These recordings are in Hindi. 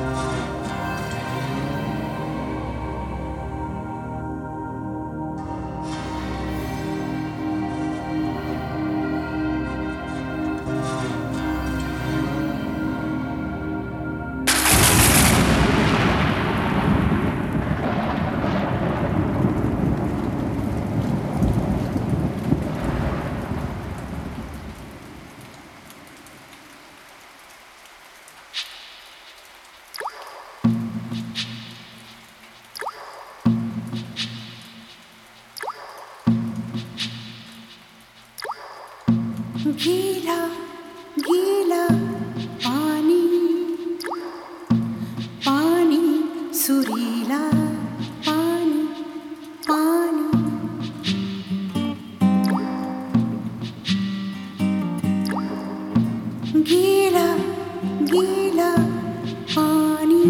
गीला गीला पानी पानी सुरीला पानी पानी गीला गीला पानी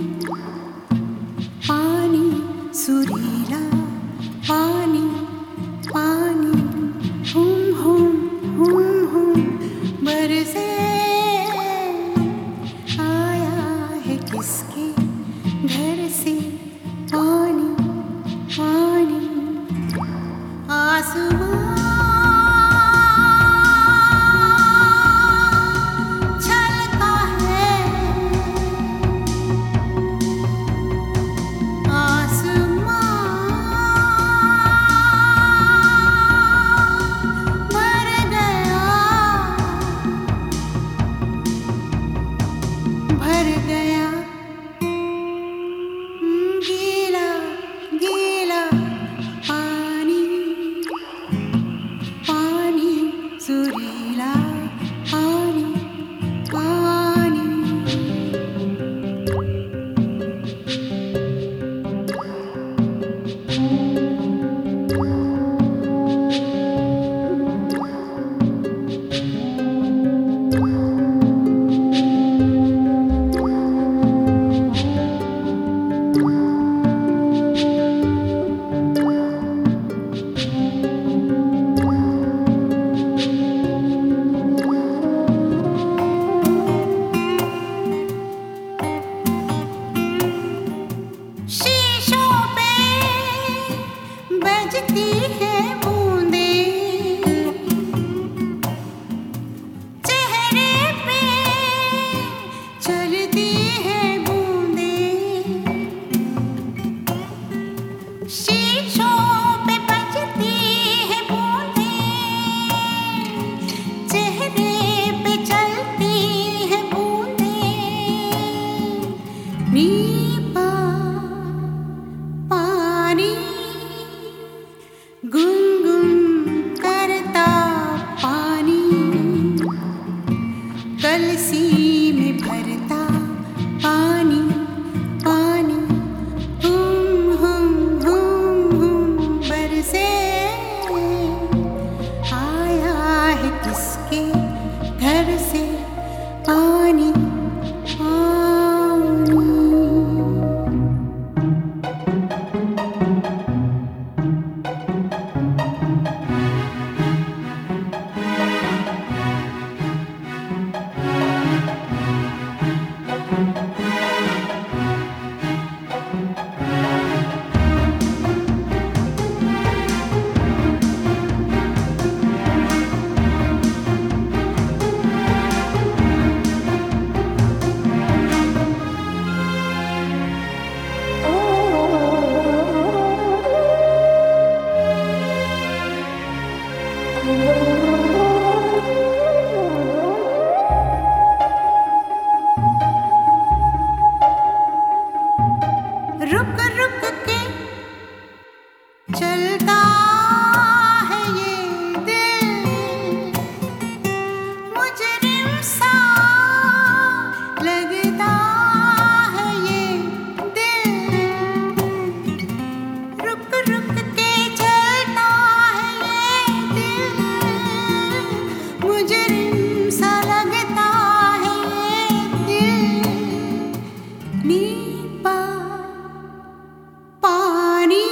पानी सुरीला पानी पानी हुम बरसे आया है किसके घर से पानी पानी आसमां छलका है आसमां भर गया गीला गीला पानी पानी सुरीला पानी पानी बजती है बूंदें चेहरे पे चलती है बूंदें शीशों पे बजती है बूंदें चेहरे पे चलती है बूंदें नीपा पानी गुनगुन करता पानी कलसी में भरता पानी पानी हुम बरसे आया है किसके घर से पानी पानी रुक रुक के चलता है ये दिल मुजरिम सा लगता है ये दिल रुक रुक के चलता है ये दिल मुजरिम सा लगता है ये दिल नीपा पानी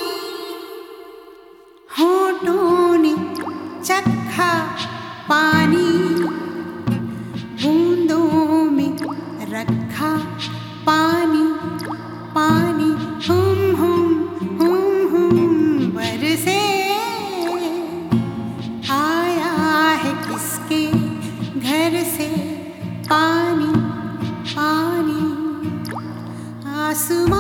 होठों ने चखा पानी बूंदों में रखा पानी पानी पानी आसमां